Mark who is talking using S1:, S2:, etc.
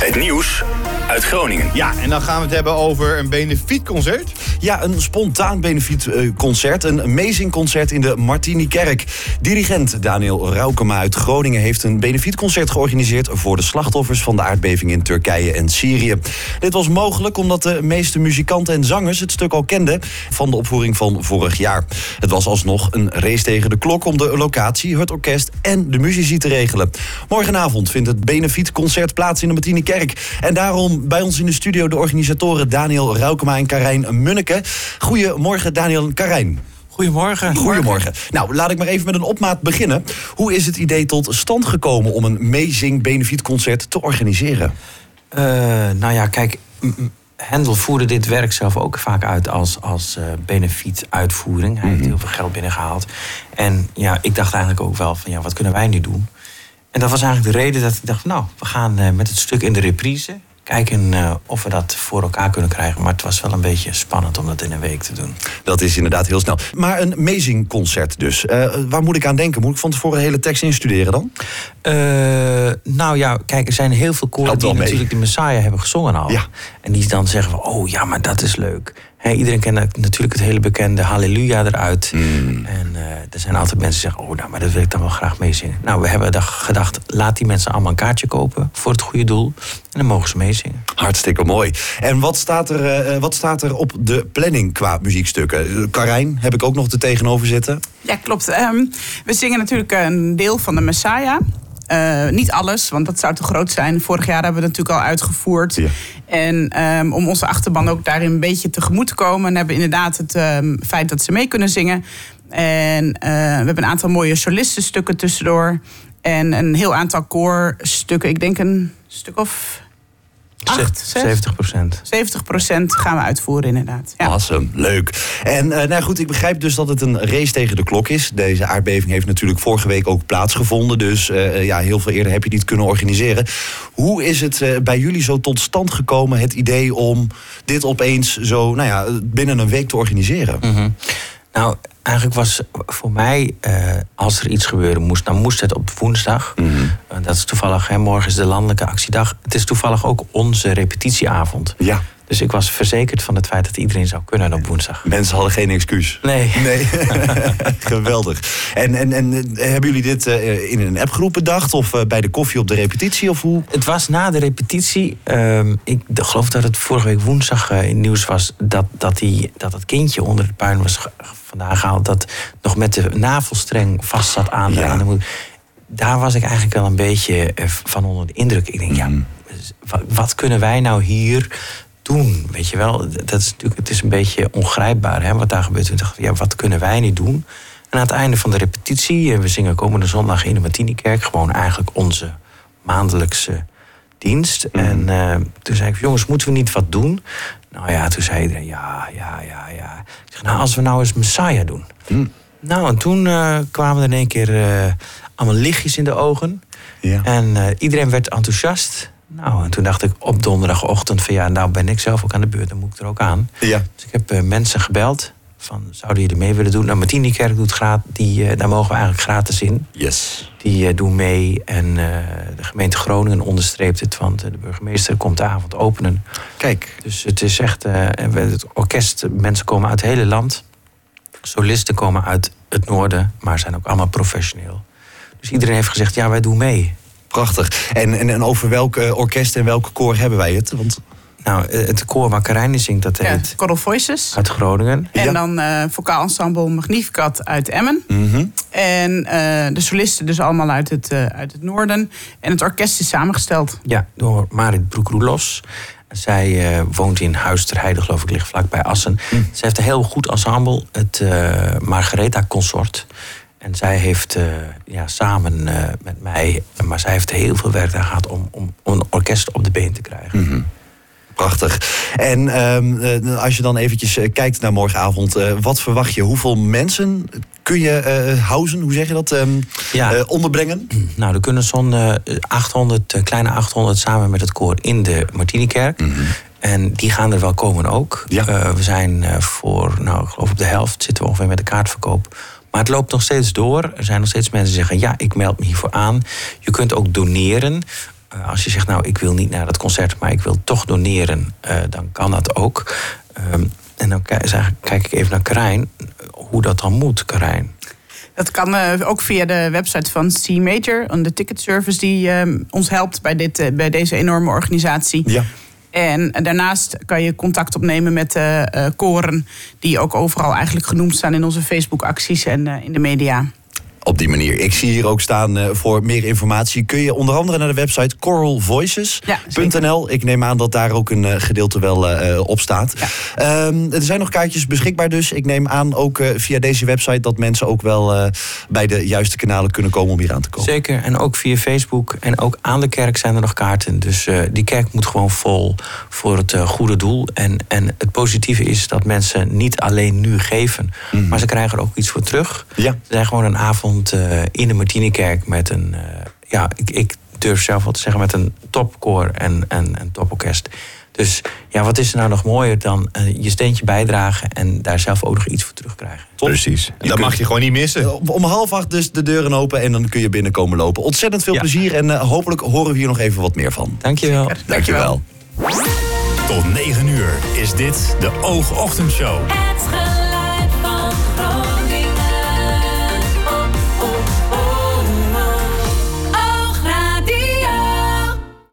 S1: Het nieuws uit Groningen.
S2: Ja, en dan gaan we het hebben over een benefietconcert.
S3: Ja, een spontaan benefietconcert. Een amazing concert in de Martinikerk. Dirigent Daniel Raukema uit Groningen heeft een benefietconcert georganiseerd voor de slachtoffers van de aardbeving in Turkije en Syrië. Dit was mogelijk omdat de meeste muzikanten en zangers het stuk al kenden van de opvoering van vorig jaar. Het was alsnog een race tegen de klok om de locatie, het orkest en de muzici te regelen. Morgenavond vindt het benefietconcert plaats in de Martinikerk. En daarom bij ons in de studio de organisatoren Daniel Raukema en Karijn Munneke. Goedemorgen Daniel en Karijn.
S4: Goedemorgen.
S3: Goedemorgen. Nou, laat ik maar even met een opmaat beginnen. Hoe is het idee tot stand gekomen om een amazing benefietconcert te organiseren?
S4: Nou ja, kijk, Hendel voerde dit werk zelf ook vaak uit als benefietuitvoering. Hij heeft heel veel geld binnengehaald. En ja, ik dacht eigenlijk ook wel van, ja, wat kunnen wij nu doen? En dat was eigenlijk de reden dat ik dacht, nou, we gaan met het stuk in de reprise kijken of we dat voor elkaar kunnen krijgen. Maar het was wel een beetje spannend om dat in een week te doen.
S3: Dat is inderdaad heel snel. Maar een amazing concert dus. Waar moet ik aan denken? Moet ik van tevoren de hele tekst instuderen dan?
S4: Nou ja, kijk, er zijn heel veel koren die natuurlijk de Messiah hebben gezongen al.
S3: Ja.
S4: En die dan zeggen van, oh ja, maar dat is leuk. Iedereen kent natuurlijk het hele bekende Halleluja eruit. En er zijn altijd mensen die zeggen, oh nou, maar dat wil ik dan wel graag meezingen. Nou, we hebben gedacht, laat die mensen allemaal een kaartje kopen voor het goede doel. En dan mogen ze meezingen.
S3: Hartstikke mooi. En wat staat er op de planning qua muziekstukken? Karijn, heb ik ook nog te tegenover zitten?
S5: Ja, klopt. We zingen natuurlijk een deel van de Messiah. Niet alles, want dat zou te groot zijn. Vorig jaar hebben we het natuurlijk al uitgevoerd. Ja. En om onze achterban ook daarin een beetje tegemoet te komen, en hebben we inderdaad het feit dat ze mee kunnen zingen. En we hebben een aantal mooie solistenstukken tussendoor. En een heel aantal koorstukken. Ik denk een stuk of 70% gaan we uitvoeren, inderdaad. Ja.
S3: Awesome, leuk. En nou goed, ik begrijp dus dat het een race tegen de klok is. Deze aardbeving heeft natuurlijk vorige week ook plaatsgevonden. Dus ja, heel veel eerder heb je niet kunnen organiseren. Hoe is het bij jullie zo tot stand gekomen, het idee om dit opeens zo, nou ja, binnen een week te organiseren?
S4: Mm-hmm. Nou, eigenlijk was voor mij, als er iets gebeuren moest, dan moest het op woensdag. Dat is toevallig, morgen is de landelijke actiedag. Het is toevallig ook onze repetitieavond.
S3: Ja.
S4: Dus ik was verzekerd van het feit dat iedereen zou kunnen op woensdag.
S3: Mensen hadden geen excuus.
S4: Nee.
S3: Geweldig. En hebben jullie dit in een appgroep bedacht? Of bij de koffie op de repetitie? Of hoe?
S4: Het was na de repetitie. Ik geloof dat het vorige week woensdag in het nieuws was dat kindje onder het puin was vandaan gehaald. Dat nog met de navelstreng vast zat aan.
S3: Ja.
S4: Daar was ik eigenlijk wel een beetje van onder de indruk. Ik denk, ja, wat kunnen wij nou hier doen? Weet je wel, dat is natuurlijk, het is een beetje ongrijpbaar, hè, wat daar gebeurt. Ik dacht, ja, wat kunnen wij nu doen? En aan het einde van de repetitie, we zingen komende zondag in de Martinikerk, gewoon eigenlijk onze maandelijkse dienst. En toen zei ik, jongens, moeten we niet wat doen? Nou ja, toen zei iedereen, ja. Ik zeg, nou, als we nou eens Messiah doen. Nou, en toen kwamen er in één keer allemaal lichtjes in de ogen. Ja. En iedereen werd enthousiast. Nou, en toen dacht ik op donderdagochtend van, ja, nou ben ik zelf ook aan de beurt, dan moet ik er ook aan. Ja. Dus ik heb mensen gebeld van, zouden jullie mee willen doen? Nou, Martinikerk doet daar mogen we eigenlijk gratis in.
S3: Yes.
S4: Die doen mee en de gemeente Groningen onderstreept het, want de burgemeester komt de avond openen.
S3: Kijk.
S4: Dus het is echt, het orkest, mensen komen uit het hele land. Solisten komen uit het noorden, maar zijn ook allemaal professioneel. Dus iedereen heeft gezegd, ja, wij doen mee.
S3: Prachtig. En over welk orkest en welke koor hebben wij het? Want
S4: nou, het koor waar Karijn zingt, dat heet
S5: Choral Voices.
S4: Uit Groningen.
S5: En dan vocaal ensemble Magnificat uit Emmen. En de solisten dus allemaal uit het noorden. En het orkest is samengesteld.
S4: Ja, door Marit Broek-Roelos. Zij woont in Huis ter Heide, geloof ik, ligt vlakbij Assen. Zij heeft een heel goed ensemble, het Margaretha Consort. En zij heeft samen met mij, maar zij heeft heel veel werk aan gehad om een orkest op de been te krijgen.
S3: Prachtig. En als je dan eventjes kijkt naar morgenavond, wat verwacht je? Hoeveel mensen kun je houden, hoe zeg je dat, onderbrengen? Nou,
S4: er kunnen zo'n 800, kleine 800 samen met het koor in de Martinikerk. En die gaan er wel komen ook. Ja. We zijn voor, ik geloof op de helft zitten we ongeveer met de kaartverkoop. Maar het loopt nog steeds door. Er zijn nog steeds mensen die zeggen, ja, ik meld me hiervoor aan. Je kunt ook doneren. als je zegt, nou, ik wil niet naar dat concert, maar ik wil toch doneren, dan kan dat ook. En dan kijk ik even naar Karijn, hoe dat dan moet, Karijn.
S5: Dat kan ook via de website van C-Major, de ticketservice die ons helpt bij deze enorme organisatie.
S3: Ja.
S5: En daarnaast kan je contact opnemen met koren die ook overal eigenlijk genoemd staan in onze Facebook-acties en in de media.
S3: Op die manier. Ik zie hier ook staan voor meer informatie. Kun je onder andere naar de website coralvoices.nl. Ik neem aan dat daar ook een gedeelte wel op staat.
S5: Ja.
S3: Er zijn nog kaartjes beschikbaar dus. Ik neem aan ook via deze website dat mensen ook wel bij de juiste kanalen kunnen komen om hier aan te komen.
S4: Zeker. En ook via Facebook. En ook aan de kerk zijn er nog kaarten. Dus die kerk moet gewoon vol voor het goede doel. En het positieve is dat mensen niet alleen nu geven, maar ze krijgen er ook iets voor terug.
S3: Ja.
S4: Er zijn gewoon een avond in de Martinikerk met een, ik durf zelf wel te zeggen, met een topkoor en een toporkest. Dus ja, wat is er nou nog mooier dan je steentje bijdragen en daar zelf ook nog iets voor terugkrijgen?
S2: Precies. Dat mag je gewoon niet missen.
S3: Om 7:30 dus de deuren open en dan kun je binnenkomen lopen. Ontzettend veel plezier en hopelijk horen we hier nog even wat meer van.
S4: Dankjewel.
S3: Dankjewel.
S1: Tot 9 uur is dit de Oogochtendshow.